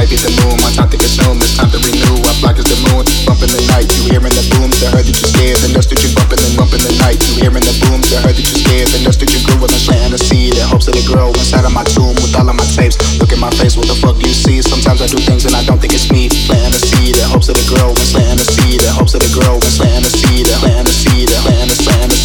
back at the moon. My time to consume, it's time to renew. I block as the moon, bumping the night. You hearing the booms, I heard that you're scared. The dust that you're bumping and bumping the night. You hearing the booms, I heard that you're scared. The dust that you're grooving and planting a seed in hopes that it grow inside of my tomb with all of my tapes. Look at my face, what the fuck do you see? Sometimes I do things and I don't think it's me. Planting a seed in hopes that it grow and planting a seed in hopes that it grow and planting a seed and planting a seed and planting a